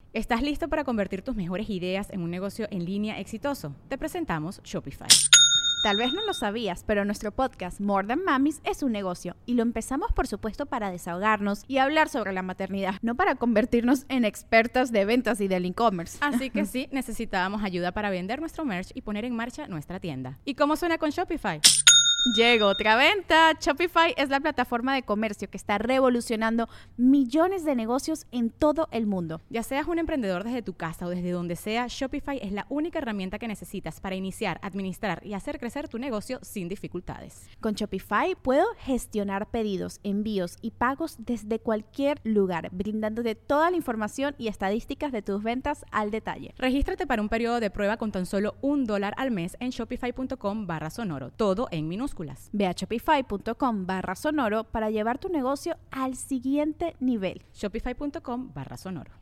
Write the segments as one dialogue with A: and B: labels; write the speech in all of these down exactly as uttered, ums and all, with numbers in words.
A: ¿Estás listo para convertir tus mejores ideas en un negocio en línea exitoso? Te presentamos Shopify.
B: Tal vez no lo sabías, pero nuestro podcast More Than Mamis es un negocio y lo empezamos por supuesto para desahogarnos y hablar sobre la maternidad, no para convertirnos en expertas de ventas y del e-commerce.
A: Así que sí, necesitábamos ayuda para vender nuestro merch y poner en marcha nuestra tienda. ¿Y cómo suena con Shopify?
B: Llegó otra venta. Shopify es la plataforma de comercio que está revolucionando millones de negocios en todo el mundo.
A: Ya seas un emprendedor desde tu casa o desde donde sea, Shopify es la única herramienta que necesitas para iniciar, administrar y hacer crecer tu negocio sin dificultades.
B: Con Shopify puedo gestionar pedidos, envíos y pagos desde cualquier lugar, brindándote toda la información y estadísticas de tus ventas al detalle.
A: Regístrate para un periodo de prueba con tan solo un dólar al mes en shopify.com barra sonoro, todo en minúsculas.
B: Ve a shopify.com barra sonoro para llevar tu negocio al siguiente nivel.
A: Shopify.com barra sonoro.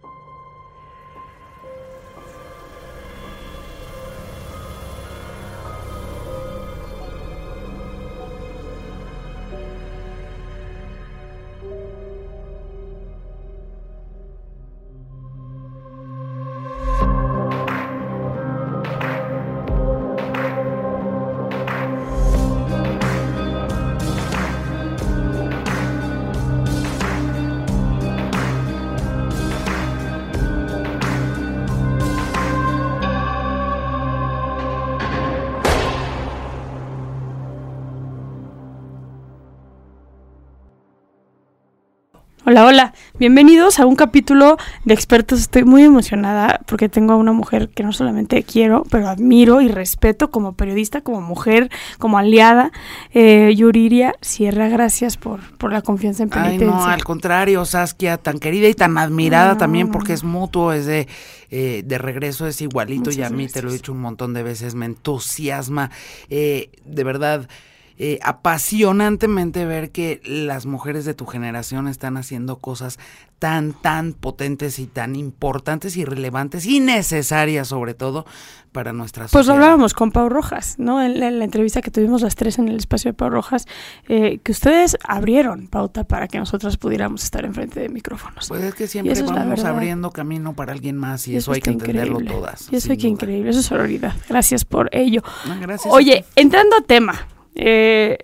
C: Hola, hola, bienvenidos a un capítulo de Expertos. Estoy muy emocionada porque tengo a una mujer que no solamente quiero, pero admiro y respeto como periodista, como mujer, como aliada. Eh, Yuriria Sierra, gracias por, por la confianza en Penitencia.
D: Ay, no, al contrario, Saskia, tan querida y tan admirada
C: no,
D: también
C: no,
D: porque
C: no.
D: es mutuo, es de, eh, de regreso, es igualito.
C: Muchas
D: y a mí
C: gracias.
D: te lo he dicho un montón de veces, me entusiasma, eh, de verdad. Eh, apasionantemente ver que las mujeres de tu generación están haciendo cosas tan, tan potentes y tan importantes y relevantes y necesarias sobre todo para nuestra sociedad.
C: Pues lo hablábamos con Pau Rojas, ¿no? En la, en la entrevista que tuvimos las tres en el espacio de Pau Rojas, eh, que ustedes abrieron pauta para que nosotras pudiéramos estar enfrente de micrófonos.
D: Pues es que
C: Y
D: siempre
C: eso es la
D: vamos
C: verdad.
D: abriendo camino para alguien más y,
C: Y
D: eso, hay que
C: está
D: entenderlo
C: increíble.
D: todas.
C: Y eso
D: sin
C: hay que
D: duda.
C: increíble, eso es sororidad. Gracias por ello.
D: No, gracias.
C: Oye, entrando a tema, eh,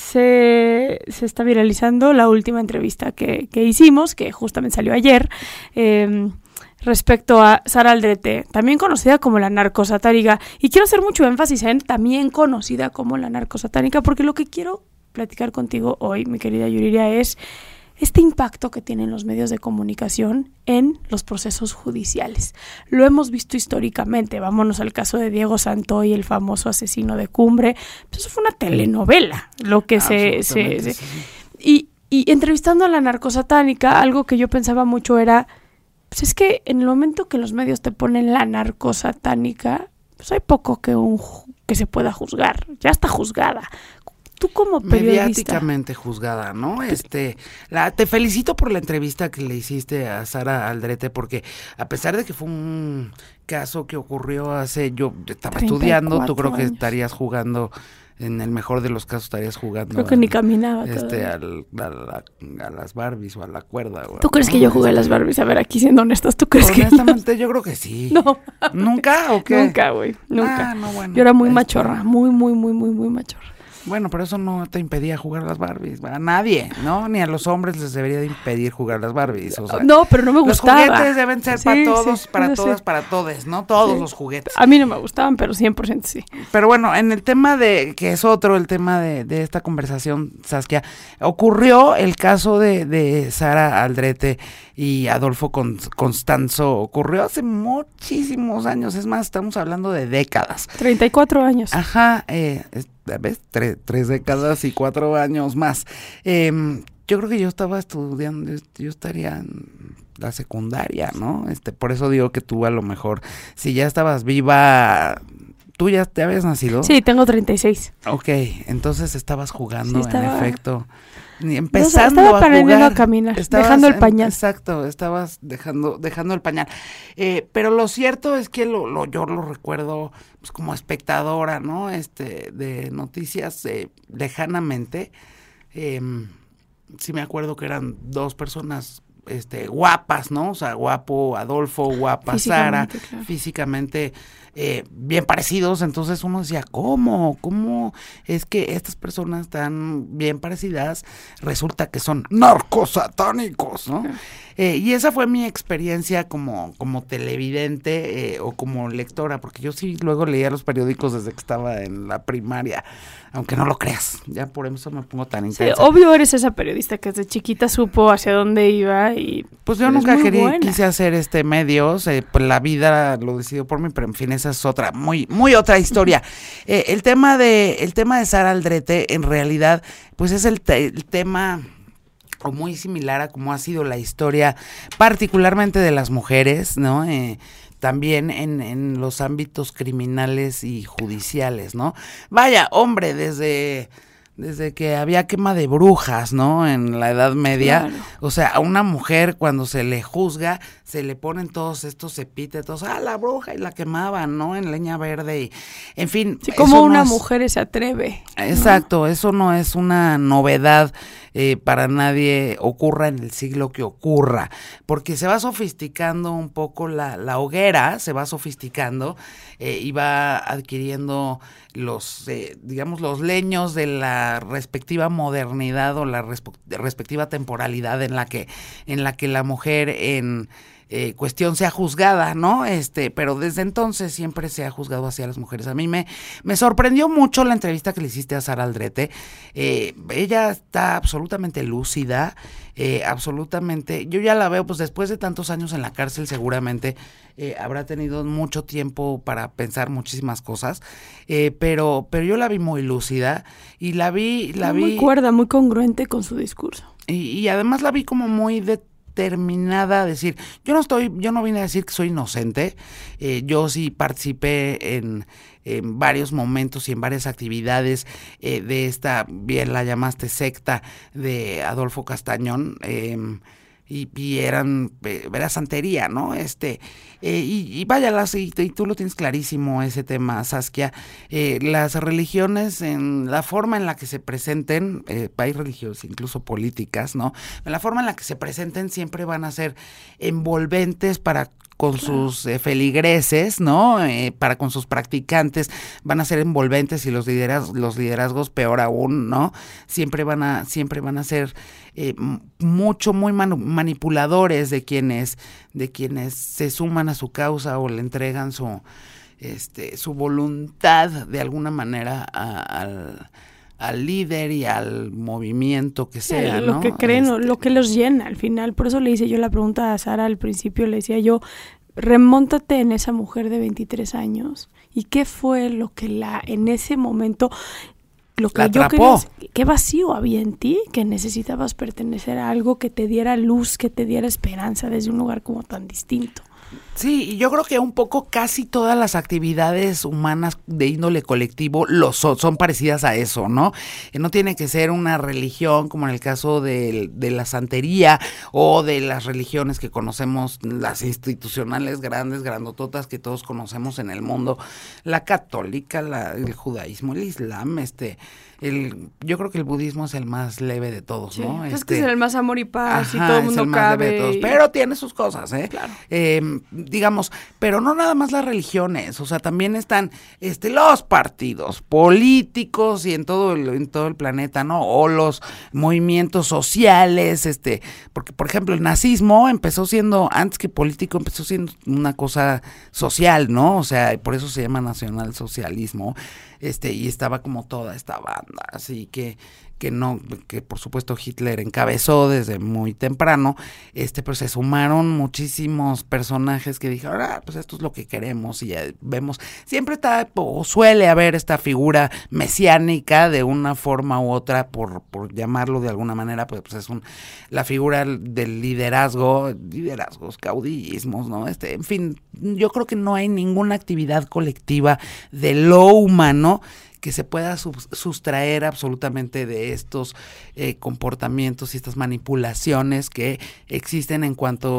C: se, se está viralizando la última entrevista que, que hicimos, que justamente salió ayer, eh, respecto a Sara Aldrete, también conocida como la narcosatánica. Y quiero hacer mucho énfasis en también conocida como la narcosatánica, porque lo que quiero platicar contigo hoy, mi querida Yuriria, es este impacto que tienen los medios de comunicación en los procesos judiciales. Lo hemos visto históricamente. Vámonos al caso de Diego Santoy, el famoso asesino de Cumbre. Pues eso fue una telenovela, lo que se... se, se
D: sí, sí.
C: y, y entrevistando a la narcosatánica, algo que yo pensaba mucho era, pues es que en el momento que los medios te ponen la narcosatánica, pues hay poco que, un, que se pueda juzgar. Ya está juzgada. Tú como periodista.
D: Mediáticamente juzgada, ¿no? Este, la, te felicito por la entrevista que le hiciste a Sara Aldrete, porque a pesar de que fue un caso que ocurrió hace, yo estaba estudiando, tú creo que
C: años.
D: estarías jugando, en el mejor de los casos estarías jugando.
C: Creo que
D: al,
C: ni caminaba
D: Este,
C: todavía.
D: al, a, la, a las Barbies o a la cuerda. O,
C: ¿Tú crees
D: ¿no?
C: que yo jugué a las
D: Este,
C: Barbies? A ver, aquí siendo honestas, ¿tú crees que
D: Honestamente, yo creo que sí.
C: no?
D: ¿Nunca o qué?
C: Nunca, güey, nunca.
D: Ah, no, bueno.
C: Yo era muy
D: Este,
C: machorra, muy, muy, muy, muy, muy machorra.
D: Bueno, pero eso no te impedía jugar a las Barbies, a nadie, ¿no? Ni a los hombres les debería de impedir jugar a las Barbies, o sea,
C: No, pero no me
D: los
C: gustaba.
D: juguetes deben ser
C: Sí,
D: para todos,
C: sí,
D: para
C: eso
D: todas,
C: sí.
D: para todes, ¿no? Todos
C: Sí.
D: los juguetes.
C: A mí no me gustaban, pero cien por ciento sí.
D: Pero bueno, en el tema de, que es otro, el tema de, de esta conversación, Saskia, ocurrió el caso de, de Sara Aldrete y Adolfo Con- Constanzo, ocurrió hace muchísimos años, es más, estamos hablando de décadas.
C: treinta y cuatro años.
D: Ajá, eh, es- ¿ves? Tre- tres décadas y cuatro años más. Eh, yo creo que yo estaba estudiando, yo estaría en la secundaria, ¿no? Este, por eso digo que tú a lo mejor, si ya estabas viva, ¿tú ya te habías nacido?
C: Sí, tengo treinta y seis.
D: Ok, entonces estabas jugando,
C: Sí, estaba-
D: en efecto. Ni empezando
C: estaba
D: a
C: aprendiendo
D: jugar.
C: a caminar,
D: Estabas
C: dejando el
D: en-
C: pañal.
D: Exacto, estabas dejando, dejando el pañal. Eh, pero lo cierto es que lo, lo, yo lo recuerdo pues, como espectadora, ¿no? Este, de noticias eh, lejanamente. Eh, sí me acuerdo que eran dos personas este, guapas, ¿no? O sea, guapo Adolfo, guapa Sara,
C: claro.
D: físicamente eh, bien parecidos. Entonces uno decía, ¿cómo? ¿Cómo es que estas personas tan bien parecidas resulta que son narcos satánicos, ¿no? Eh, y esa fue mi experiencia como, como televidente eh, o como lectora, porque yo sí luego leía los periódicos desde que estaba en la primaria, aunque no lo creas, ya por eso me pongo tan intensa.
C: Sí, obvio eres esa periodista que desde chiquita supo hacia dónde iba y...
D: Pues yo nunca quería, quise hacer este medios, eh, pues la vida lo decidió por mí, pero en fin, esa es otra, muy, muy otra historia. eh, el tema de, el tema de Sara Aldrete, en realidad, pues es el, te, el tema... o muy similar a cómo ha sido la historia, particularmente de las mujeres, ¿no? Eh, también en, en los ámbitos criminales y judiciales, ¿no? Vaya, hombre, desde... desde que había quema de brujas, ¿no? En la Edad Media. Claro. O sea, a una mujer cuando se le juzga, se le ponen todos estos epítetos, ah, la bruja, y la quemaban, ¿no? En leña verde y, en fin.
C: Sí, como una
D: no es...
C: mujer se atreve.
D: Exacto,
C: ¿no?
D: Eso no es una novedad eh, para nadie, ocurra en el siglo que ocurra, porque se va sofisticando un poco la, la hoguera, se va sofisticando eh, y va adquiriendo los, eh, digamos, los leños de la respectiva modernidad o la resp- respectiva temporalidad en la que, en la que la mujer en eh, cuestión sea juzgada, ¿no? Este, pero desde entonces siempre se ha juzgado hacia las mujeres. A mí me, me sorprendió mucho la entrevista que le hiciste a Sara Aldrete. Eh, ella está absolutamente lúcida, eh, absolutamente, yo ya la veo, pues después de tantos años en la cárcel seguramente eh, habrá tenido mucho tiempo para pensar muchísimas cosas, eh, pero, pero yo la vi muy lúcida y la vi, la
C: muy
D: vi...
C: cuerda, muy congruente con su discurso.
D: Y, y además la vi como muy de determinada a decir, yo no estoy, yo no vine a decir que soy inocente, eh, yo sí participé en, en varios momentos y en varias actividades eh, de esta, bien la llamaste secta de Adolfo Castañón, eh, y, y eran, eh, era santería, ¿no? Este, eh, y, y vaya, las, y, y tú lo tienes clarísimo ese tema, Saskia, eh, las religiones en la forma en la que se presenten, eh, hay religiones incluso políticas, ¿no? En la forma en la que se presenten siempre van a ser envolventes para con claro. sus eh, feligreses, ¿no? Eh, para con sus practicantes van a ser envolventes y los liderazgos, los liderazgos peor aún, ¿no? Siempre van a, siempre van a ser eh, mucho, muy manu- manipuladores de quienes, de quienes se suman a su causa o le entregan su, este, su voluntad de alguna manera a, al al líder y al movimiento que sea,
C: sí, lo
D: ¿no?
C: que creen,
D: este...
C: lo que los llena al final. Por eso le hice yo la pregunta a Sara al principio, le decía yo, remóntate en esa mujer de veintitrés años y qué fue lo que la en ese momento lo que
D: la
C: yo
D: atrapó.
C: quería, qué vacío había en ti, que necesitabas pertenecer a algo que te diera luz, que te diera esperanza desde un lugar como tan distinto.
D: Sí, y yo creo que un poco casi todas las actividades humanas de índole colectivo lo son, son parecidas a eso, ¿no? No tiene que ser una religión como en el caso de, de la santería o de las religiones que conocemos, las institucionales grandes, grandototas que todos conocemos en el mundo, la católica, la, el judaísmo, el islam, este... El, yo creo que el budismo es el más leve de todos,
C: sí,
D: ¿no?
C: Es
D: este,
C: que es el más amor y paz
D: ajá,
C: y todo el mundo
D: es el más
C: cabe.
D: Leve de todos,
C: y...
D: pero tiene sus cosas, ¿eh?
C: Claro.
D: Eh, digamos, pero no nada más las religiones, o sea, también están este, los partidos políticos y en todo el, en todo el planeta, ¿no? O los movimientos sociales, este, porque por ejemplo el nazismo empezó siendo, antes que político, empezó siendo una cosa social, ¿no? O sea, por eso se llama nacionalsocialismo. Este, y estaba como toda esta banda, así que, que no, que por supuesto Hitler encabezó desde muy temprano, este, pues se sumaron muchísimos personajes que dijeron, ah, pues esto es lo que queremos, y ya vemos, siempre está, o suele haber esta figura mesiánica de una forma u otra, por, por llamarlo de alguna manera, pues, pues es un, la figura del liderazgo, liderazgos, caudillismos, ¿no? Este, en fin, yo creo que no hay ninguna actividad colectiva de lo humano que se pueda sub- sustraer absolutamente de estos eh, comportamientos y estas manipulaciones que existen en cuanto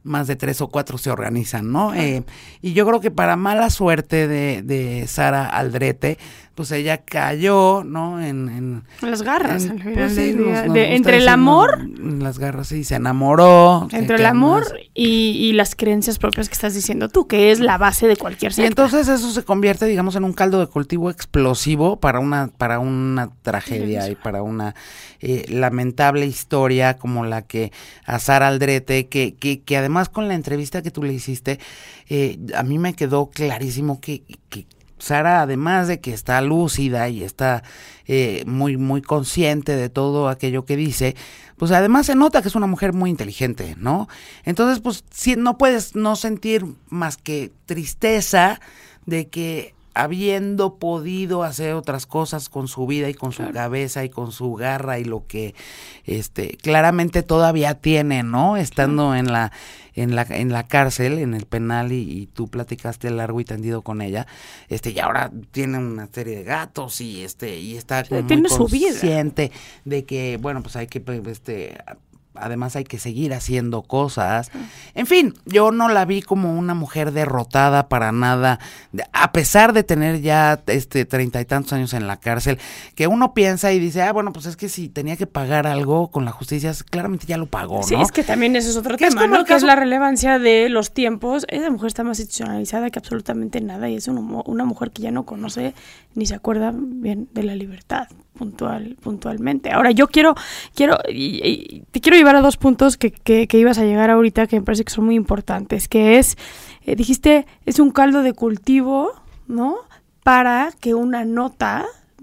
D: más de tres o cuatro se organizan, ¿no? Eh, y yo creo que para mala suerte de, de Sara Aldrete, pues ella cayó, ¿no? En, en
C: las garras,
D: en,
C: al final
D: pues, sí,
C: del día.
D: nos- nos
C: De-
D: gusta
C: entre el
D: decir,
C: amor,
D: ¿no? Las garras, sí, se enamoró. que-
C: entre
D: que
C: el amor
D: además-
C: y, y las creencias propias que estás diciendo tú, que es la base de cualquier
D: Y
C: secta.
D: entonces eso se convierte, digamos, en un caldo de cultivo explosivo para una, para una tragedia y para una eh, lamentable historia como la que a Sara Aldrete, que, que, que además con la entrevista que tú le hiciste, eh, a mí me quedó clarísimo que, que Sara, además de que está lúcida y está eh, muy, muy consciente de todo aquello que dice, pues además se nota que es una mujer muy inteligente, ¿no? Entonces, pues si, no puedes no sentir más que tristeza de que habiendo podido hacer otras cosas con su vida y con su
C: Claro.
D: cabeza y con su garra y lo que este claramente todavía tiene, ¿no? Estando en la en la en la cárcel, en el penal y, y tú platicaste largo y tendido con ella, este y ahora tiene una serie de gatos y este y está como muy
C: tiene su vida.
D: consciente de que bueno, pues hay que pues, este además hay que seguir haciendo cosas. En fin, yo no la vi como una mujer derrotada para nada, de- a pesar de tener ya este treinta y tantos años en la cárcel, que uno piensa y dice, ah, bueno, pues es que si tenía que pagar algo con la justicia, claramente ya lo pagó,
C: Sí,
D: ¿no?
C: es que también eso es otro
D: Que es
C: tema,
D: como
C: ¿no?
D: el
C: Que es
D: caso-
C: la relevancia de los tiempos. Esa mujer está más institucionalizada que absolutamente nada y es una, mu- una mujer que ya no conoce ni se acuerda bien de la libertad puntual, puntualmente. Ahora yo quiero, quiero, y, y te quiero llevar a dos puntos que, que, que ibas a llegar ahorita que me parece que son muy importantes, que es, eh, dijiste, es un caldo de cultivo, ¿no? Para que una nota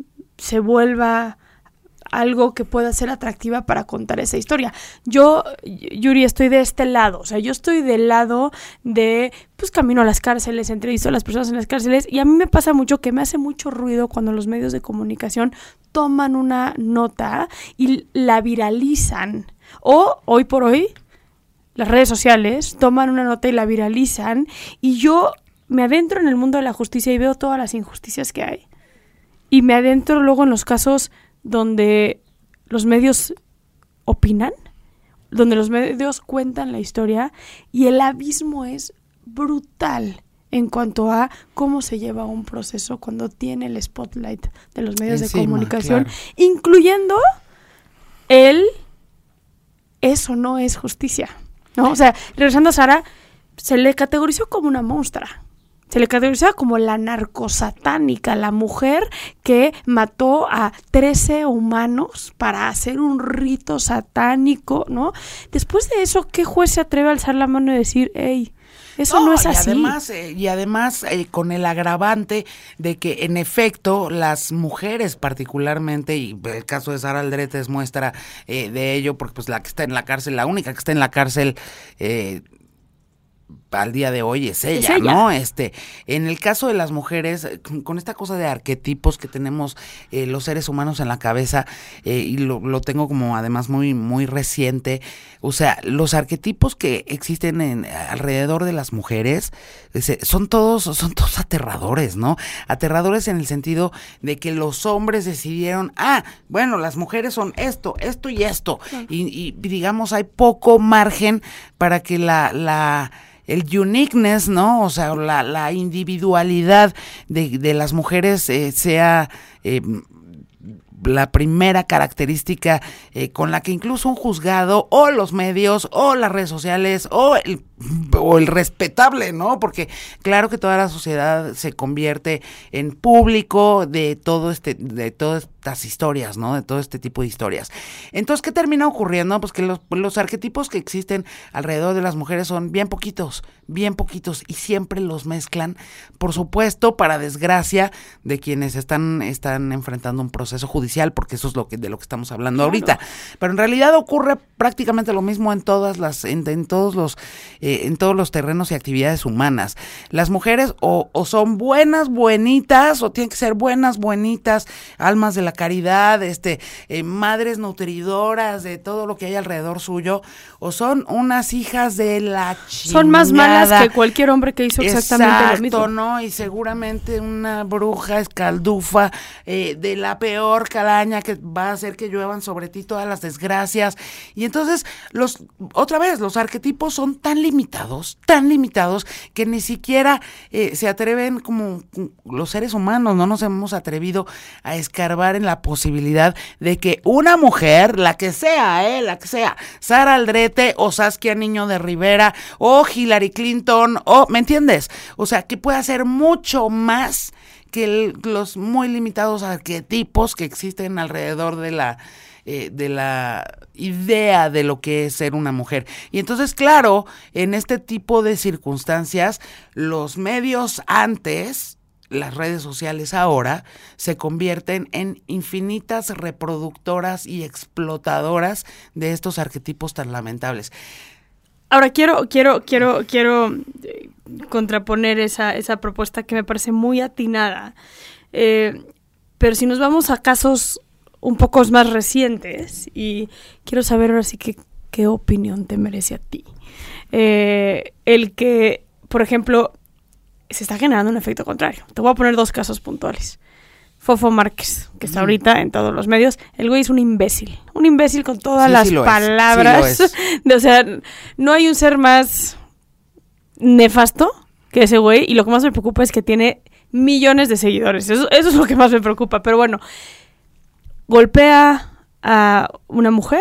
C: se vuelva algo que pueda ser atractiva para contar esa historia. Yo, Yuri, estoy de este lado, o sea, yo estoy del lado de, pues camino a las cárceles, entrevisto a las personas en las cárceles y a mí me pasa mucho que me hace mucho ruido cuando los medios de comunicación toman una nota y la viralizan. O, hoy por hoy, las redes sociales toman una nota y la viralizan y yo me adentro en el mundo de la justicia y veo todas las injusticias que hay. Y me adentro luego en los casos donde los medios opinan, donde los medios cuentan la historia y el abismo es brutal en cuanto a cómo se lleva un proceso cuando tiene el spotlight de los medios
D: Encima,
C: de comunicación,
D: claro.
C: incluyendo el eso no es justicia, ¿no? O sea, regresando a Sara, se le categorizó como una monstrua. Se le categorizaba como la narcosatánica, la mujer que mató a trece humanos para hacer un rito satánico, ¿no? Después de eso, ¿qué juez se atreve a alzar la mano y decir, hey, eso no, no es
D: y
C: así?
D: Además, eh, y además, eh, con el agravante de que, en efecto, las mujeres particularmente, y el caso de Sara Aldrete es muestra eh, de ello, porque pues la que está en la cárcel, la única que está en la cárcel, eh, al día de hoy es ella,
C: Es ella.
D: ¿no? Este, en el caso de las mujeres, con, con esta cosa de arquetipos que tenemos eh, los seres humanos en la cabeza, eh, y lo, lo tengo como además muy, muy reciente, o sea, los arquetipos que existen en, alrededor de las mujeres ese, son todos, son todos aterradores, ¿no? Aterradores en el sentido de que los hombres decidieron, ah, bueno, las mujeres son esto, esto y esto, y, y digamos hay poco margen para que la, la el uniqueness, ¿no? O sea, la, la individualidad de, de las mujeres eh, sea eh, la primera característica eh, con la que incluso un juzgado o los medios o las redes sociales o el, o el respetable, ¿no? Porque claro que toda la sociedad se convierte en público de todo este, de todas estas historias, ¿no? De todo este tipo de historias. Entonces, ¿qué termina ocurriendo? Pues que los, los arquetipos que existen alrededor de las mujeres son bien poquitos, bien poquitos, y siempre los mezclan, por supuesto, para desgracia de quienes están, están enfrentando un proceso judicial, porque eso es lo que, de lo que estamos hablando
C: Claro.
D: ahorita. Pero en realidad ocurre prácticamente lo mismo en todas las, en, en todos los, eh, en todos los terrenos y actividades humanas. Las mujeres o, o son buenas, buenitas, o tienen que ser buenas, buenitas, almas de la caridad, este, eh, madres nutridoras de todo lo que hay alrededor suyo, o son unas hijas de la chingada.
C: Son más malas que cualquier hombre que hizo exactamente
D: Exacto,
C: lo mismo.
D: ¿no? Y seguramente una bruja escaldufa eh, de la peor calaña que va a hacer que lluevan sobre ti todas las desgracias. Y entonces, los otra vez, los arquetipos son tan limitados limitados, tan limitados, que ni siquiera eh, se atreven como los seres humanos, no nos hemos atrevido a escarbar en la posibilidad de que una mujer, la que sea, eh, la que sea, Sara Aldrete o Saskia Niño de Rivera o Hillary Clinton, o, ¿me entiendes? O sea, que pueda hacer mucho más que el, los muy limitados arquetipos que existen alrededor de la eh, de la idea de lo que es ser una mujer. Y entonces, claro, en este tipo de circunstancias, los medios antes, las redes sociales ahora, se convierten en infinitas reproductoras y explotadoras de estos arquetipos tan lamentables.
C: Ahora quiero, quiero, quiero, quiero eh, contraponer esa, esa propuesta que me parece muy atinada. Eh, pero si nos vamos a casos un poco más recientes, y quiero saber ahora sí que qué opinión te merece a ti. Eh, el que, por ejemplo, se está generando un efecto contrario. Te voy a poner dos casos puntuales. Fofo Márquez, que está ahorita en todos los medios, el güey es un imbécil, un imbécil con todas
D: sí,
C: las
D: sí
C: palabras,
D: sí
C: de, o sea, no hay un ser más nefasto que ese güey, y lo que más me preocupa es que tiene millones de seguidores, eso, eso es lo que más me preocupa, pero bueno, golpea a una mujer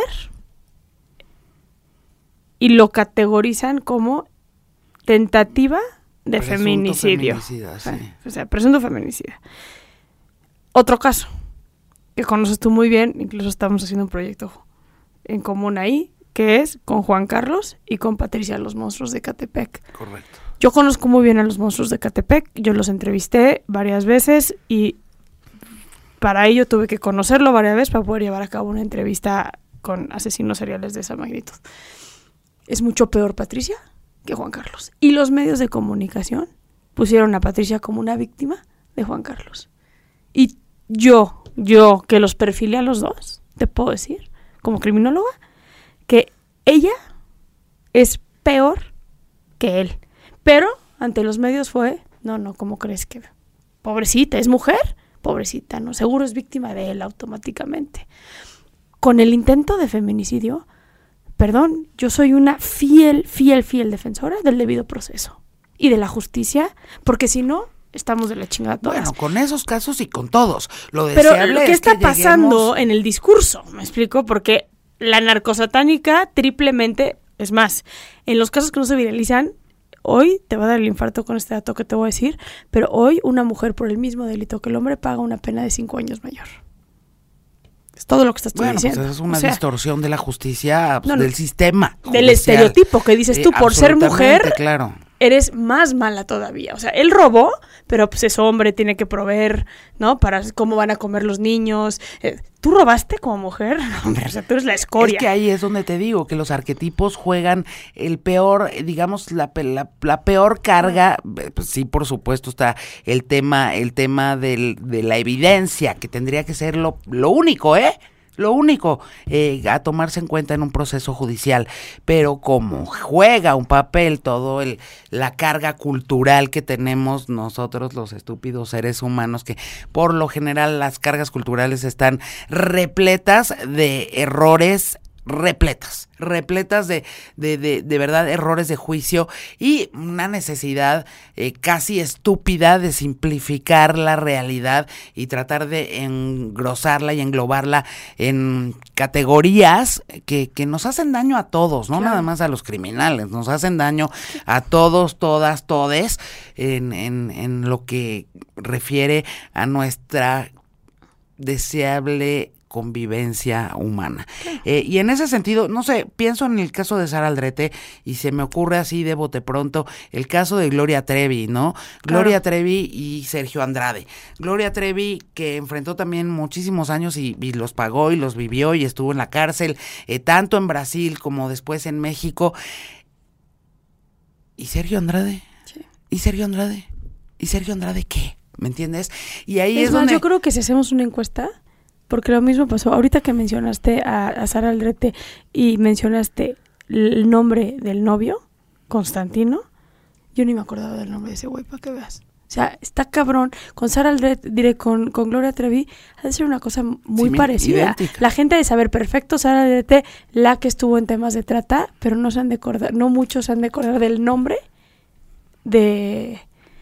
C: y lo categorizan como tentativa de
D: Presunto
C: feminicidio,
D: feminicida, sí.
C: o sea, presunto feminicida. Otro caso, que conoces tú muy bien, incluso estamos haciendo un proyecto en común ahí, que es con Juan Carlos y con Patricia, los monstruos de Ecatepec.
D: Correcto.
C: Yo conozco muy bien a los monstruos de Ecatepec, yo los entrevisté varias veces y para ello tuve que conocerlo varias veces para poder llevar a cabo una entrevista con asesinos seriales de esa magnitud. Es mucho peor Patricia que Juan Carlos. Y los medios de comunicación pusieron a Patricia como una víctima de Juan Carlos. Y yo, yo que los perfilé a los dos, te puedo decir, como criminóloga, que ella es peor que él. Pero ante los medios fue, no, no, ¿cómo crees que? Pobrecita, ¿es mujer? Pobrecita, no, seguro es víctima de él automáticamente. Con el intento de feminicidio, perdón, yo soy una fiel, fiel, fiel defensora del debido proceso y de la justicia, porque si no, estamos de la chingada todas.
D: Bueno, con esos casos y con todos. Lo
C: Pero
D: deseable
C: ¿qué
D: es
C: está
D: que
C: pasando
D: lleguemos...
C: en el discurso? ¿Me explico? Porque la narcosatánica triplemente, es más, en los casos que no se viralizan, hoy te va a dar el infarto con este dato que te voy a decir, pero hoy una mujer por el mismo delito que el hombre paga una pena de cinco años mayor. Es todo lo que estás tú
D: bueno,
C: diciendo.
D: Pues es una
C: o sea,
D: distorsión de la justicia, pues,
C: no, no,
D: del sistema
C: del
D: judicial.
C: estereotipo que dices tú,
D: Eh,
C: por ser mujer,
D: claro.
C: eres más mala todavía. O sea, él robó, pero pues es hombre, tiene que proveer, ¿no? Para cómo van a comer los niños. Eh, ¿Tú robaste como mujer? Hombre, o sea, tú eres la escoria.
D: Es que ahí es donde te digo que los arquetipos juegan el peor, eh, digamos, la, la, la peor carga. Pues sí, por supuesto, está el tema, el tema del, de la evidencia, que tendría que ser lo, lo único, ¿eh? Lo único eh, a tomarse en cuenta en un proceso judicial, pero como juega un papel todo el la carga cultural que tenemos nosotros los estúpidos seres humanos, que por lo general las cargas culturales están repletas de errores, repletas, repletas de, de, de, de verdad errores de juicio y una necesidad eh, casi estúpida de simplificar la realidad y tratar de engrosarla y englobarla en categorías que, que nos hacen daño a todos, no claro. Nada más a los criminales, nos hacen daño a todos, todas, todes en, en, en lo que refiere a nuestra deseable convivencia humana. Claro. Eh, y en ese sentido, no sé, pienso en el caso de Sara Aldrete y se me ocurre así de bote pronto el caso de Gloria Trevi, ¿no? Claro. Gloria Trevi y Sergio Andrade. Gloria Trevi que enfrentó también muchísimos años y, y los pagó y los vivió y estuvo en la cárcel, eh, tanto en Brasil como después en México. ¿Y Sergio Andrade? Sí. ¿Y Sergio Andrade? ¿Y Sergio Andrade qué? ¿Me entiendes? Y ahí es,
C: es más,
D: donde...
C: yo creo que si hacemos una encuesta, porque lo mismo pasó, ahorita que mencionaste a, a Sara Aldrete y mencionaste el nombre del novio, Constantino, yo ni me acordaba del nombre de ese güey, para que veas. sea, está cabrón. Con Sara Aldrete, diré, con, con Gloria Trevi, ha de ser una cosa muy
D: Sí,
C: parecida.
D: idéntica.
C: La gente ha de saber perfecto, Sara Aldrete, la que estuvo en temas de trata, pero no se han de acordar, no muchos se han de acordar del nombre de...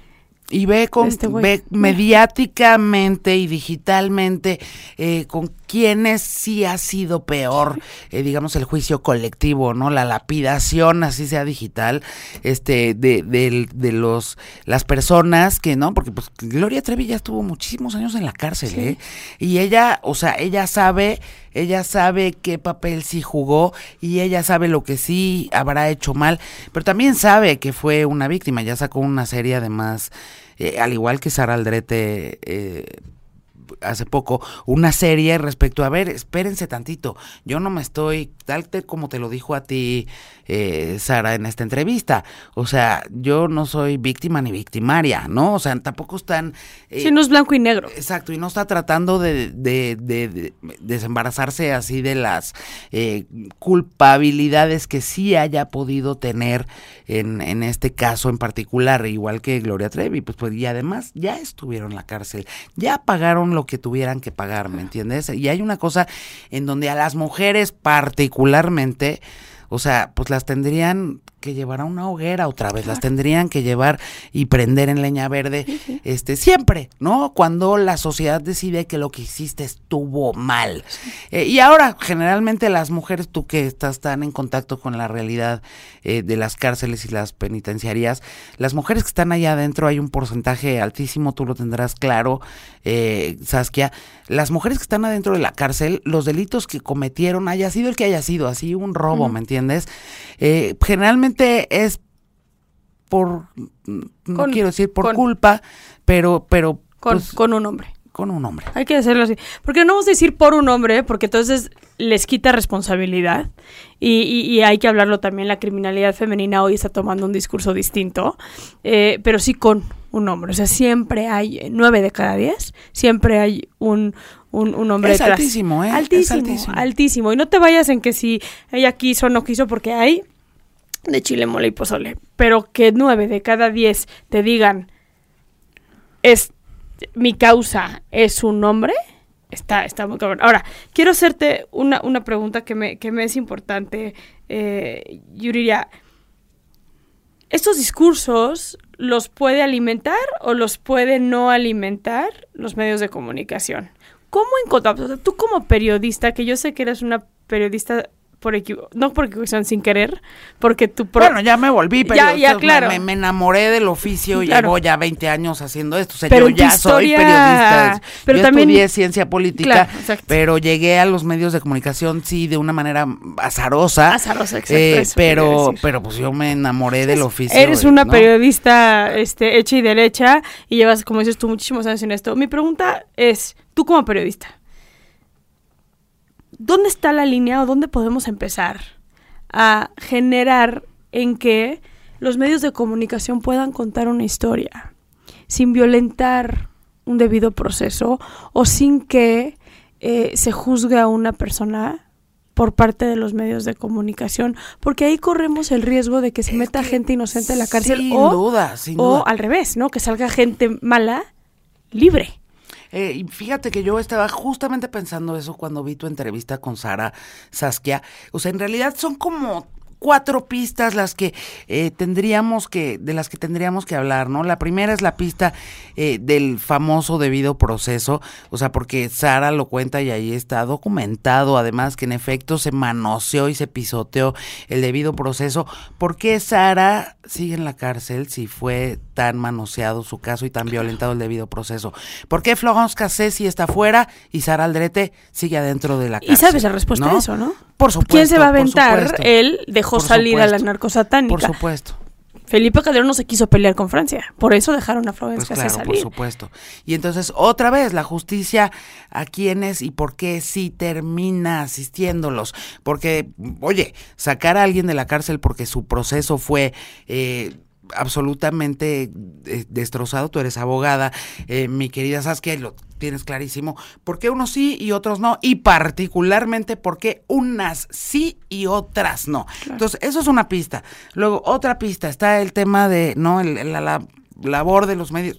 D: Y ve, con,
C: Este güey.
D: ve mediáticamente y digitalmente eh, con quienes sí ha sido peor, eh, digamos, el juicio colectivo, ¿no? La lapidación, así sea digital, este, de, de, de los, las personas que, ¿no? Porque pues Gloria Trevi ya estuvo muchísimos años en la cárcel,
C: Sí.
D: ¿eh? Y ella, o sea, ella sabe, ella sabe qué papel sí jugó y ella sabe lo que sí habrá hecho mal, pero también sabe que fue una víctima, ya sacó una serie además, eh, al igual que Sara Aldrete, eh, hace poco, una serie respecto a, ver, espérense tantito, yo no me estoy, tal te, como te lo dijo a ti, eh, Sara, en esta entrevista, o sea, yo no soy víctima ni victimaria, ¿no? O sea, tampoco están... Eh,
C: Sí, no es blanco y negro.
D: Exacto, y no está tratando de, de, de, de desembarazarse así de las eh, culpabilidades que sí haya podido tener en, en este caso en particular, igual que Gloria Trevi, pues, pues y además ya estuvieron en la cárcel, ya pagaron lo que tuvieran que pagar, ¿me entiendes? Y hay una cosa en donde a las mujeres particularmente, o sea, pues las tendrían que llevar a una hoguera otra vez, claro. Las tendrían que llevar y prender en leña verde, sí, sí. este, siempre, ¿no? Cuando la sociedad decide que lo que hiciste estuvo mal. Sí. Eh, y ahora, generalmente las mujeres, tú que estás tan en contacto con la realidad eh, de las cárceles y las penitenciarías, las mujeres que están allá adentro, hay un porcentaje altísimo, tú lo tendrás claro, eh, Saskia, las mujeres que están adentro de la cárcel, los delitos que cometieron, haya sido el que haya sido, así un robo, uh-huh. ¿me entiendes? Eh, generalmente es por, no con, quiero decir por con, culpa, pero, pero
C: con,
D: pues,
C: con un hombre.
D: Con un hombre.
C: Hay que hacerlo así. Porque no vamos a decir por un hombre, porque entonces les quita responsabilidad. Y, y, y hay que hablarlo también. La criminalidad femenina hoy está tomando un discurso distinto. Eh, pero sí con un hombre. O sea, siempre hay nueve de cada diez. Siempre hay un, un, un hombre
D: es
C: detrás.
D: Altísimo, ¿eh?
C: Altísimo,
D: es altísimo.
C: Altísimo. Y no te vayas en que si ella quiso o no quiso, porque hay de chile, mole y pozole. Pero que nueve de cada diez te digan es... mi causa es un hombre, está, está muy cabrón. Ahora, quiero hacerte una, una pregunta que me, que me es importante, eh, Yuriria. ¿Estos discursos los puede alimentar o los puede no alimentar los medios de comunicación? ¿Cómo encontramos? O sea, tú como periodista, que yo sé que eres una periodista... por equivo- no por equivocación, sin querer, porque tú... Pro-
D: bueno, ya me volví, pero
C: ya, ya, claro.
D: me, me enamoré del oficio,
C: claro.
D: Llevo ya veinte años haciendo esto, o sea,
C: pero
D: yo ya
C: historia...
D: soy periodista,
C: pero
D: yo
C: también...
D: estudié ciencia política,
C: Claro,
D: pero llegué a los medios de comunicación, sí, de una manera azarosa,
C: azarosa, exacto,
D: eh,
C: eso
D: pero, pero pues yo me enamoré del oficio.
C: Eres una
D: ¿no?
C: periodista este, hecha y derecha, y llevas, como dices tú, muchísimos años en esto. Mi pregunta es, tú como periodista, ¿dónde está la línea o dónde podemos empezar a generar en que los medios de comunicación puedan contar una historia sin violentar un debido proceso o sin que eh, se juzgue a una persona por parte de los medios de comunicación? Porque ahí corremos el riesgo de que se
D: es
C: meta
D: que
C: gente inocente en la cárcel
D: sin
C: o,
D: duda, sin
C: o
D: duda.
C: al revés, ¿no? Que salga gente mala libre.
D: Eh, y fíjate que yo estaba justamente pensando eso cuando vi tu entrevista con Sara, Saskia. O sea, en realidad son como cuatro pistas las que eh, tendríamos que, de las que tendríamos que hablar, ¿no? La primera es la pista eh, del famoso debido proceso, o sea, porque Sara lo cuenta y ahí está documentado, además, que en efecto se manoseó y se pisoteó el debido proceso. ¿Por qué Sara sigue en la cárcel si fue tan manoseado su caso y tan violentado el debido proceso? ¿Por qué Florence Cassés sí está fuera y Sara Aldrete sigue adentro de la cárcel?
C: Y sabes la respuesta
D: ¿no?
C: a eso, ¿no?
D: Por supuesto.
C: ¿Quién se va a aventar? Él dejó
D: por
C: salir
D: supuesto,
C: a la narcosatánica.
D: Por supuesto.
C: Felipe Calderón no se quiso pelear con Francia, por eso dejaron a Florence
D: Pues
C: Cassés
D: claro,
C: salir.
D: por supuesto. Y entonces, otra vez, la justicia, ¿a quiénes y por qué sí termina asistiéndolos? Porque, oye, sacar a alguien de la cárcel porque su proceso fue... Eh, absolutamente eh, destrozado, tú eres abogada, eh, mi querida Saskia, lo tienes clarísimo, ¿por qué unos sí y otros no? Y particularmente, ¿por qué unas sí y otras no? Claro. Entonces, eso es una pista. Luego, otra pista, está el tema de, ¿no? El, la, la labor de los medios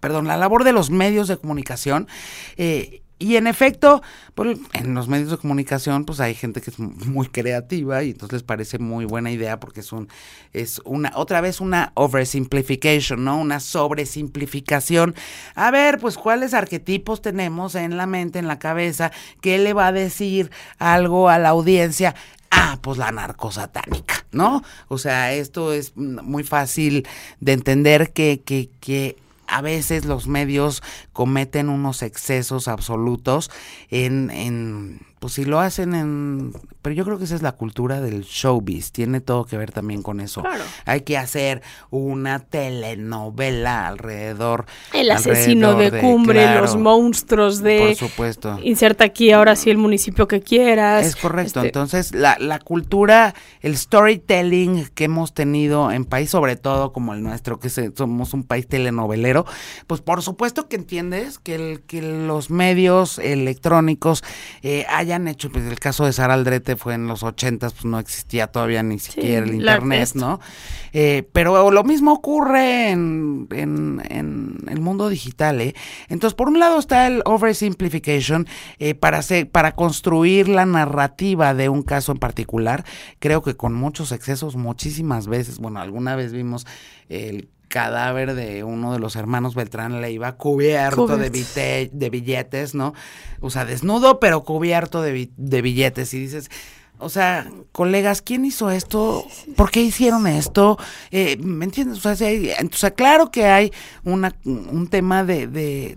D: perdón, la labor de los medios de comunicación. Eh, Y en efecto, pues, en los medios de comunicación, pues hay gente que es muy creativa y entonces les parece muy buena idea porque es un, es una, otra vez una oversimplification, ¿no? Una sobresimplificación. A ver, pues cuáles arquetipos tenemos en la mente, en la cabeza, ¿qué le va a decir algo a la audiencia? Ah, pues la narcosatánica, ¿no? O sea, esto es muy fácil de entender que, que, que a veces los medios cometen unos excesos absolutos en, en, pues si lo hacen en, pero yo creo que esa es la cultura del showbiz, tiene todo que ver también con eso.
C: Claro.
D: Hay que hacer una telenovela alrededor.
C: El asesino
D: alrededor
C: de Cumbre,
D: de, claro,
C: los monstruos de...
D: Por supuesto.
C: Inserta aquí ahora sí el municipio que quieras.
D: Es correcto,
C: este,
D: entonces la, la cultura, el storytelling que hemos tenido en país, sobre todo como el nuestro, que se, somos un país telenovelero, pues por supuesto que entiendes que, el, que los medios electrónicos eh, hayan hecho, pues el caso de Sara Aldrete fue en los ochentas, pues no existía todavía ni siquiera
C: sí,
D: el internet, ¿no? Eh, pero lo mismo ocurre en, en, en el mundo digital, ¿eh? Entonces, por un lado está el oversimplification, eh, para hacer, para construir la narrativa de un caso en particular, creo que con muchos excesos, muchísimas veces, bueno, alguna vez vimos el cadáver de uno de los hermanos Beltrán Leiva cubierto, cubierto. De, bite, de billetes, ¿no? O sea, desnudo, pero cubierto de, bi, de billetes. Y dices, o sea, colegas, ¿quién hizo esto? ¿Por qué hicieron esto? Eh, ¿Me entiendes? O sea, si hay, o sea, claro que hay una, un tema de... de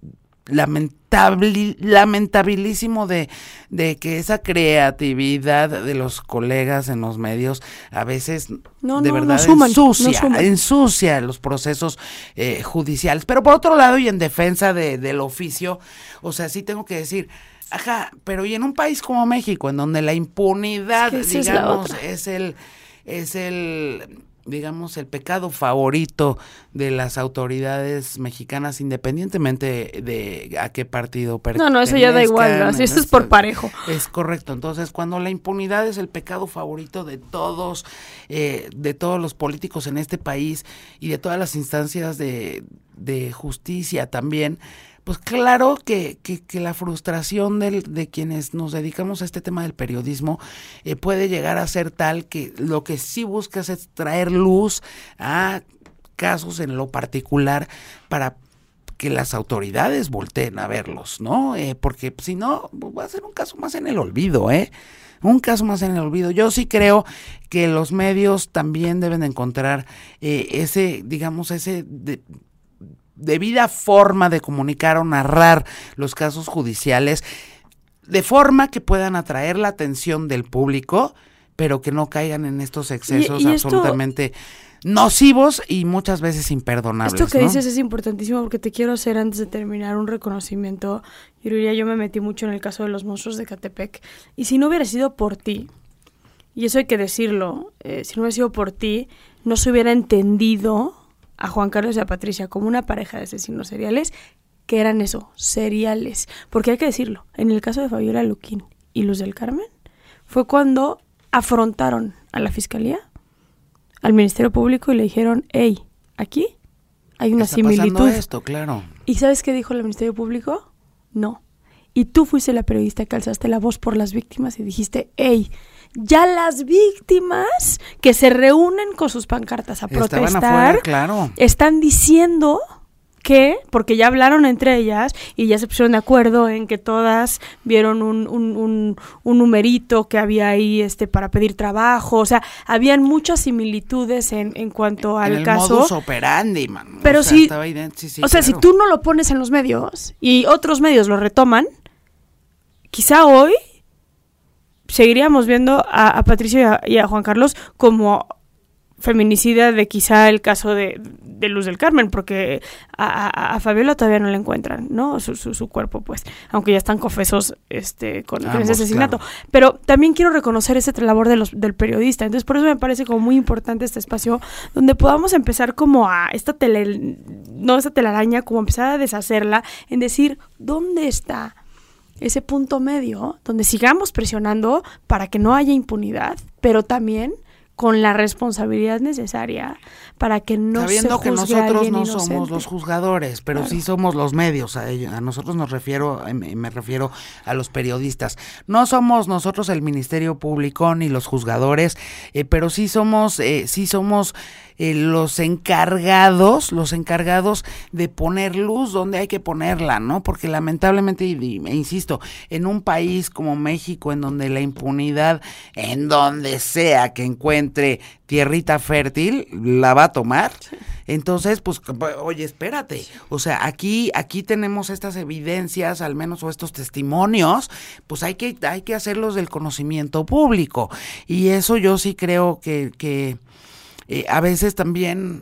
D: lamentable, lamentabilísimo de, de que esa creatividad de los colegas en los medios a veces
C: no,
D: de
C: no,
D: verdad
C: no suman,
D: ensucia,
C: no suman.
D: ensucia los procesos eh, judiciales. Pero por otro lado, y en defensa de, del oficio, o sea, sí tengo que decir, ajá, pero y en un país como México, en donde la impunidad,
C: es que
D: digamos,
C: es,
D: es el, es el digamos, el pecado favorito de las autoridades mexicanas, independientemente de a qué partido pertenezcan.
C: No, no, eso ya da igual, así eso es por parejo.
D: Es correcto, entonces cuando la impunidad es el pecado favorito de todos, eh, de todos los políticos en este país y de todas las instancias de, de justicia también, pues claro que, que, que la frustración del, de quienes nos dedicamos a este tema del periodismo eh, puede llegar a ser tal que lo que sí buscas es traer luz a casos en lo particular para que las autoridades volteen a verlos, ¿no? Eh, porque si no, va a ser un caso más en el olvido, ¿eh? Un caso más en el olvido. Yo sí creo que los medios también deben encontrar eh, ese, digamos, ese... De, debida forma de comunicar o narrar los casos judiciales de forma que puedan atraer la atención del público, pero que no caigan en estos excesos y, y absolutamente esto, nocivos y muchas veces imperdonables.
C: Esto que
D: ¿no?
C: dices es importantísimo porque te quiero hacer antes de terminar un reconocimiento. Yo diría, yo me metí mucho en el caso de los monstruos de Catepec y si no hubiera sido por ti, y eso hay que decirlo, eh, si no hubiera sido por ti, no se hubiera entendido a Juan Carlos y a Patricia como una pareja de asesinos seriales, que eran eso, seriales. Porque hay que decirlo, en el caso de Fabiola Luquín y Luz del Carmen, fue cuando afrontaron a la Fiscalía, al Ministerio Público y le dijeron, hey, aquí hay una
D: Está
C: similitud.
D: pasando esto, claro.
C: ¿Y sabes qué dijo el Ministerio Público? No. Y tú fuiste la periodista que alzaste la voz por las víctimas y dijiste, hey, ya las víctimas que se reúnen con sus pancartas a protestar,
D: estaban afuera, claro,
C: están diciendo que, porque ya hablaron entre ellas y ya se pusieron de acuerdo en que todas vieron un, un, un, un numerito que había ahí este para pedir trabajo, o sea, habían muchas similitudes en, en cuanto al
D: en el
C: caso.
D: modus operandi, man.
C: Pero
D: o sea,
C: si,
D: estaba ident- sí, sí,
C: o sea,
D: claro.
C: si tú no lo pones en los medios y otros medios lo retoman, quizá hoy seguiríamos viendo a, a Patricia y a, y a Juan Carlos como feminicida de quizá el caso de, de Luz del Carmen, porque a, a, a Fabiola todavía no le encuentran, ¿no? Su, su, su cuerpo, pues, aunque ya están confesos este, con, con ese asesinato. Claro. Pero también quiero reconocer ese labor de los, del periodista. Entonces, por eso me parece como muy importante este espacio donde podamos empezar como a esta tele, no esta telaraña, como empezar a deshacerla, en decir, ¿dónde está ese punto medio donde sigamos presionando para que no haya impunidad, pero también con la responsabilidad necesaria para que no
D: Sabiendo
C: se
D: que
C: juzgue a
D: nosotros
C: alguien
D: no
C: inocente.
D: somos los juzgadores, pero
C: Claro.
D: sí somos los medios. A, ello, a nosotros nos refiero, me, me refiero a los periodistas. No somos nosotros el Ministerio Público ni los juzgadores, eh, pero sí somos, eh, sí somos eh, los encargados, los encargados de poner luz donde hay que ponerla, ¿no? Porque lamentablemente, y, y, e insisto, en un país como México, en donde la impunidad, en donde sea que encuentre tierrita fértil, la va a tomar. Sí. Entonces, pues, oye, espérate. O sea, aquí, aquí tenemos estas evidencias, al menos, o estos testimonios, pues hay que, hay que hacerlos del conocimiento público. Y eso yo sí creo que, que eh, a veces también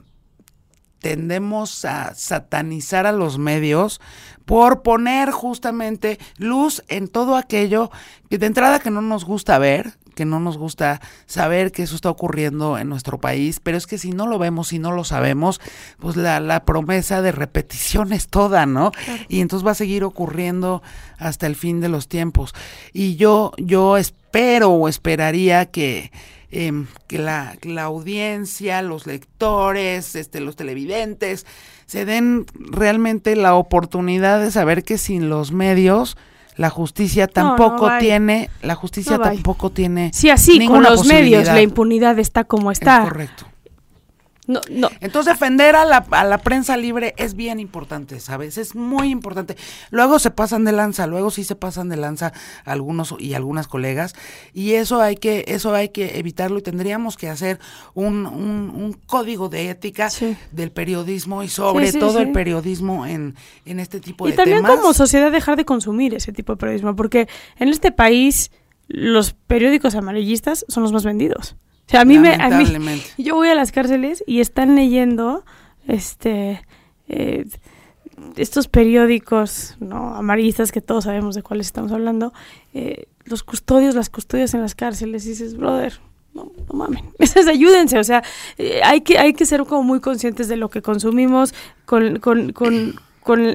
D: tendemos a satanizar a los medios por poner justamente luz en todo aquello que de entrada que no nos gusta ver, que no nos gusta saber que eso está ocurriendo en nuestro país, pero es que si no lo vemos, si no lo sabemos, pues la, la promesa de repetición es toda, ¿no? Claro. Y entonces va a seguir ocurriendo hasta el fin de los tiempos. Y yo, yo espero o esperaría que Eh, que la, la audiencia, los lectores, este, los televidentes, se den realmente la oportunidad de saber que sin los medios la justicia tampoco no, no tiene, la justicia no tampoco tiene
C: sí, así, con los medios la impunidad está como está.
D: Es correcto.
C: No, no.
D: Entonces defender a la, a la prensa libre es bien importante, ¿sabes? Es muy importante. Luego se pasan de lanza, luego sí se pasan de lanza algunos y algunas colegas, y eso hay que, eso hay que evitarlo, y tendríamos que hacer un, un, un código de ética sí. del periodismo y sobre sí, sí, todo sí. el periodismo en, en este tipo
C: y
D: de temas.
C: Y también como sociedad dejar de consumir ese tipo de periodismo, porque en este país los periódicos amarillistas son los más vendidos. O sea, a mí me, a mí, yo voy a las cárceles y están leyendo, este, eh, estos periódicos, ¿no? amarillistas que todos sabemos de cuáles estamos hablando, eh, los custodios, las custodias en las cárceles, y dices, brother, no, no mamen, esas ayúdense, o sea, eh, hay que, hay que ser como muy conscientes de lo que consumimos, con, con, con, con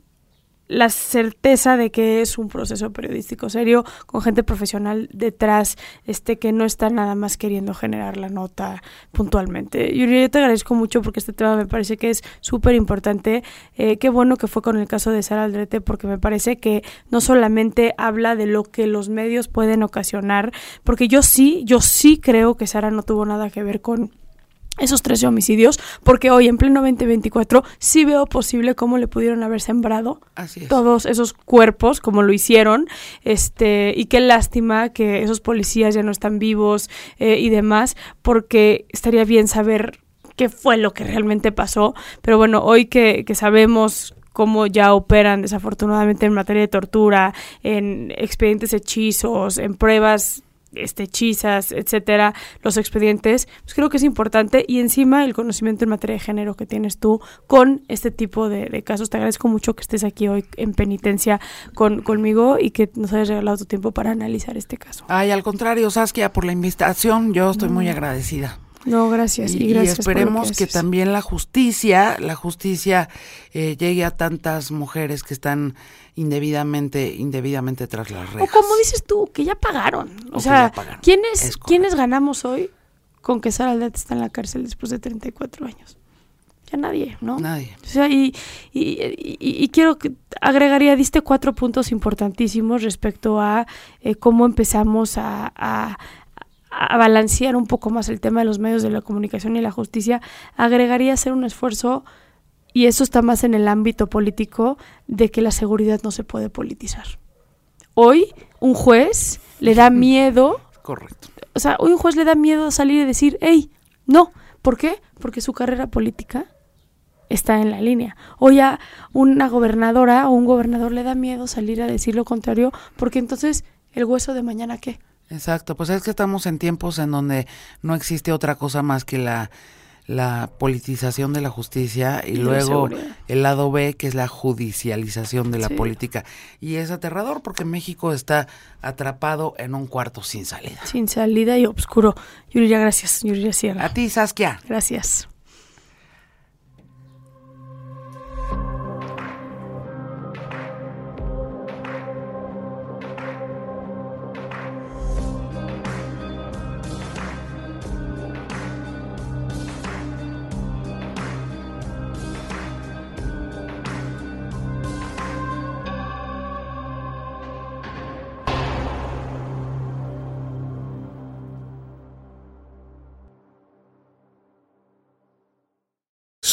C: la certeza de que es un proceso periodístico serio, con gente profesional detrás, este que no está nada más queriendo generar la nota puntualmente. Yuri, yo te agradezco mucho porque este tema me parece que es súper importante. Eh, qué bueno que fue con el caso de Sara Aldrete, porque me parece que no solamente habla de lo que los medios pueden ocasionar, porque yo sí, yo sí creo que Sara no tuvo nada que ver con esos trece homicidios, porque hoy en pleno veinte veinticuatro sí veo posible cómo le pudieron haber sembrado todos esos cuerpos como lo hicieron, este y qué lástima que esos policías ya no están vivos eh, y demás, porque estaría bien saber qué fue lo que realmente pasó, pero bueno, hoy que, que sabemos cómo ya operan desafortunadamente en materia de tortura, en expedientes hechizos, en pruebas este, hechizas, etcétera, los expedientes, pues creo que es importante, y encima el conocimiento en materia de género que tienes tú con este tipo de, de casos. Te agradezco mucho que estés aquí hoy en penitencia con, conmigo y que nos hayas regalado tu tiempo para analizar este caso.
D: Ay, al contrario, Saskia, por la invitación, yo estoy no. muy agradecida.
C: No, gracias. Y,
D: y,
C: gracias
D: y esperemos
C: por lo que,
D: que también la justicia, la justicia eh, llegue a tantas mujeres que están indebidamente, indebidamente tras las rejas.
C: O como dices tú, que ya pagaron. O, o sea, pagaron. ¿quiénes, ¿quiénes ganamos hoy con que Sara Aldrete está en la cárcel después de treinta y cuatro años? Ya nadie, ¿no?
D: Nadie.
C: O sea, y, y, y, y quiero que agregaría, diste cuatro puntos importantísimos respecto a eh, cómo empezamos a... a a balancear un poco más el tema de los medios de la comunicación y la justicia. Agregaría hacer un esfuerzo, y eso está más en el ámbito político, de que la seguridad no se puede politizar. Hoy un juez le da miedo,
D: correcto,
C: o sea, hoy un juez le da miedo salir y decir, hey, no, ¿por qué? Porque su carrera política está en la línea. Hoy a una gobernadora o un gobernador le da miedo salir a decir lo contrario, porque entonces el hueso de mañana, ¿qué?
D: Exacto, pues es que estamos en tiempos en donde no existe otra cosa más que la, la politización de la justicia y, y luego el lado B, que es la judicialización de la sí. política. Y es aterrador porque México está atrapado en un cuarto sin salida.
C: Sin salida y oscuro. Yuriria, gracias. Yuriria Sierra.
D: A ti, Saskia.
C: Gracias.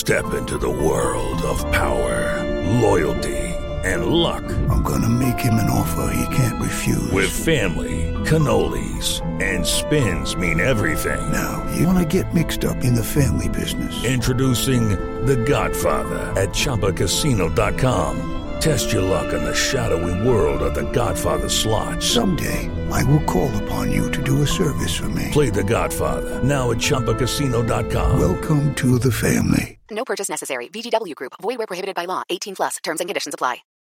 E: Step into the world of power, loyalty, and luck.
F: I'm gonna make him an offer he can't refuse.
E: With family, cannolis, and spins mean everything.
F: Now, you wanna get mixed up in the family business.
E: Introducing The Godfather at Chumba Casino dot com. Test your luck in the shadowy world of The Godfather slot.
F: Someday, I will call upon you to do a service for me.
E: Play The Godfather, now at Chumba Casino dot com.
F: Welcome to the family.
G: No purchase necessary. V G W Group. Void where prohibited by law. eighteen plus. Terms and conditions apply.